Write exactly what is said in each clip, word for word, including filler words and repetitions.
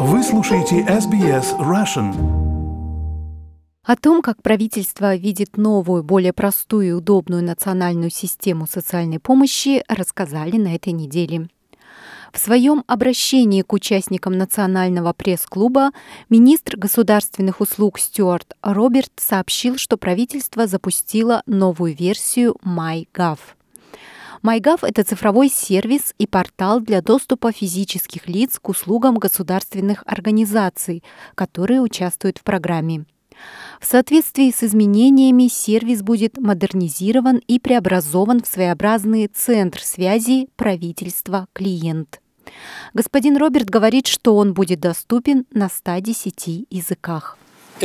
Вы слушаете эс би эс Russian. О том, как правительство видит новую, более простую и удобную национальную систему социальной помощи, рассказали на этой неделе. В своем обращении к участникам Национального пресс-клуба министр государственных услуг Стюарт Роберт сообщил, что правительство запустило новую версию MyGov. MyGov – это цифровой сервис и портал для доступа физических лиц к услугам государственных организаций, которые участвуют в программе. В соответствии с изменениями сервис будет модернизирован и преобразован в своеобразный центр связи правительство-клиент. Господин Роберт говорит, что он будет доступен на ста десяти языках. В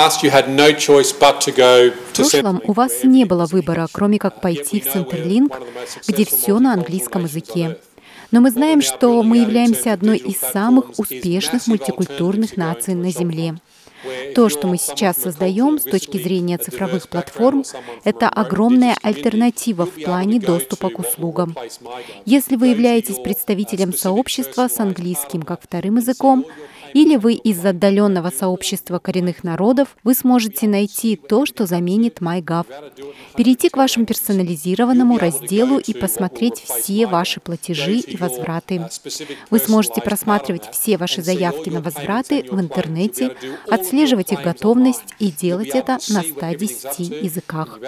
прошлом у вас не было выбора, кроме как пойти в Centerlink, где все на английском языке. Но мы знаем, что мы являемся одной из самых успешных мультикультурных наций на Земле. То, что мы сейчас создаем с точки зрения цифровых платформ, это огромная альтернатива в плане доступа к услугам. Если вы являетесь представителем сообщества с английским как вторым языком, или вы из отдаленного сообщества коренных народов, вы сможете найти то, что заменит MyGov. Перейти к вашему персонализированному разделу и посмотреть все ваши платежи и возвраты. Вы сможете просматривать все ваши заявки на возвраты в интернете, отслеживать их готовность и делать это на ста десяти языках.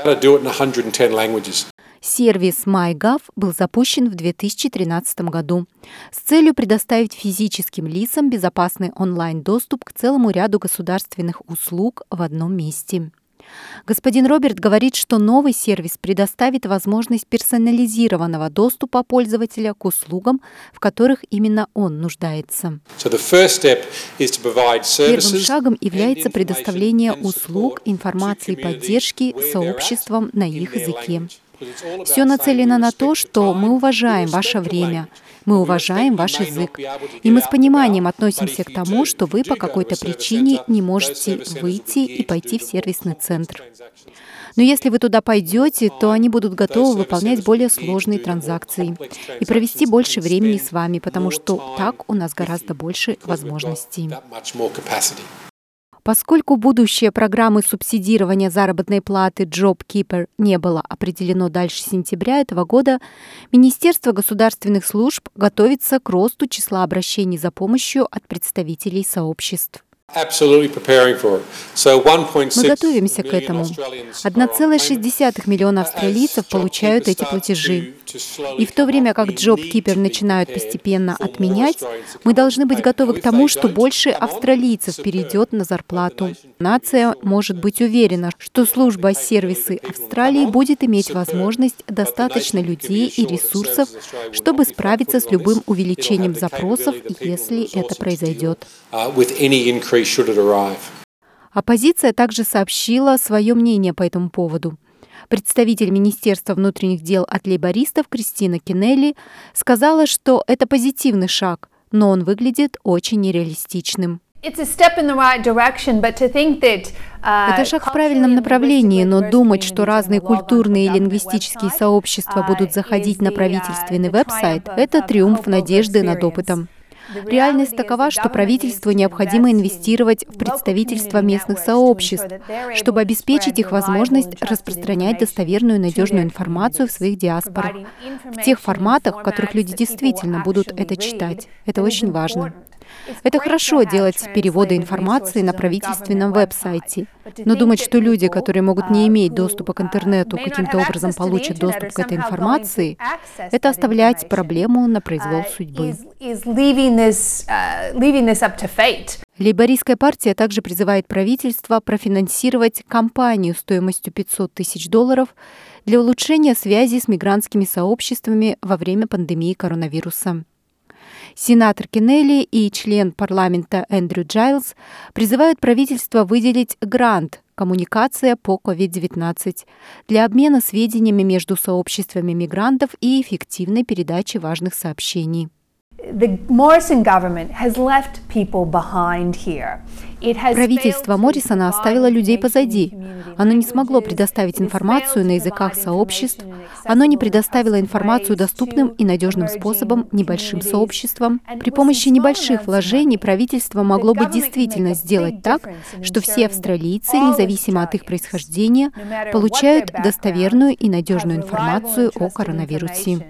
Сервис MyGov был запущен в две тысячи тринадцатом году с целью предоставить физическим лицам безопасный онлайн-доступ к целому ряду государственных услуг в одном месте. Господин Роберт говорит, что новый сервис предоставит возможность персонализированного доступа пользователя к услугам, в которых именно он нуждается. Первым шагом является предоставление услуг, информации и поддержки сообществам на их языке. Все нацелено на то, что мы уважаем ваше время, мы уважаем ваш язык, и мы с пониманием относимся к тому, что вы по какой-то причине не можете выйти и пойти в сервисный центр. Но если вы туда пойдете, то они будут готовы выполнять более сложные транзакции и провести больше времени с вами, потому что так у нас гораздо больше возможностей. Поскольку будущее программы субсидирования заработной платы JobKeeper не было определено дальше сентября этого года, Министерство государственных служб готовится к росту числа обращений за помощью от представителей сообществ. Мы готовимся к этому. одна целая шесть десятых миллиона австралийцев получают эти платежи. И в то время как JobKeeper начинают постепенно отменять, мы должны быть готовы к тому, что больше австралийцев перейдет на зарплату. Нация может быть уверена, что служба сервисы Австралии будет иметь возможность достаточно людей и ресурсов, чтобы справиться с любым увеличением запросов, если это произойдет. Оппозиция также сообщила свое мнение по этому поводу. Представитель Министерства внутренних дел от лейбористов Кристина Кинелли сказала, что это позитивный шаг, но он выглядит очень нереалистичным. Это шаг в правильном направлении, но думать, что разные культурные и лингвистические сообщества будут заходить на правительственный веб-сайт, это триумф надежды над опытом. Реальность такова, что правительству необходимо инвестировать в представительство местных сообществ, чтобы обеспечить их возможность распространять достоверную и надежную информацию в своих диаспорах, в тех форматах, в которых люди действительно будут это читать. Это очень важно. Это хорошо делать переводы информации на правительственном веб-сайте, но думать, что люди, которые могут не иметь доступа к интернету, каким-то образом получат доступ к этой информации, это оставлять проблему на произвол судьбы. Лейбористская партия также призывает правительство профинансировать кампанию стоимостью пятьсот тысяч долларов для улучшения связи с мигрантскими сообществами во время пандемии коронавируса. Сенатор Кинелли и член парламента Эндрю Джайлз призывают правительство выделить грант «Коммуникация по ковид девятнадцать» для обмена сведениями между сообществами мигрантов и эффективной передачи важных сообщений. The Morrison government has left people behind here. Правительство Моррисона оставило людей позади. Оно не смогло предоставить информацию на языках сообществ, оно не предоставило информацию доступным и надежным способом небольшим сообществам. При помощи небольших вложений правительство могло бы действительно сделать так, что все австралийцы, независимо от их происхождения, получают достоверную и надежную информацию о коронавирусе.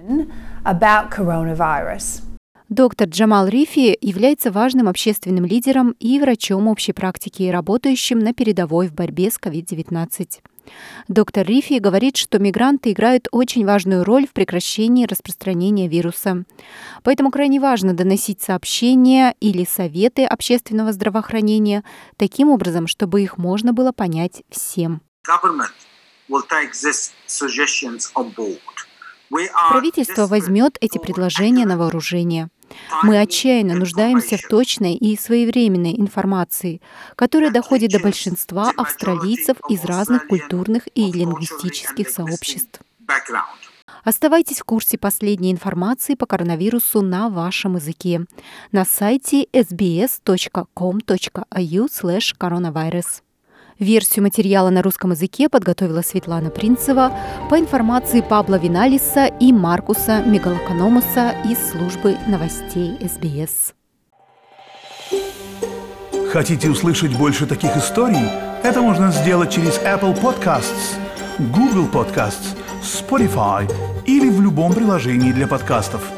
Доктор Джамал Рифи является важным общественным лидером и врачом общей практики, работающим на передовой в борьбе с ковид девятнадцать. Доктор Рифи говорит, что мигранты играют очень важную роль в прекращении распространения вируса. Поэтому крайне важно доносить сообщения или советы общественного здравоохранения таким образом, чтобы их можно было понять всем. Правительство возьмет эти предложения на вооружение. Мы отчаянно нуждаемся в точной и своевременной информации, которая доходит до большинства австралийцев из разных культурных и лингвистических сообществ. Оставайтесь в курсе последней информации по коронавирусу на вашем языке на сайте эс би эс точка ком точка эй ю слэш коронавирус. Версию материала на русском языке подготовила Светлана Принцева по информации Пабло Виналиса и Маркуса Мегалокономуса из службы новостей эс би эс. Хотите услышать больше таких историй? Это можно сделать через Apple Podcasts, Google Podcasts, Spotify или в любом приложении для подкастов.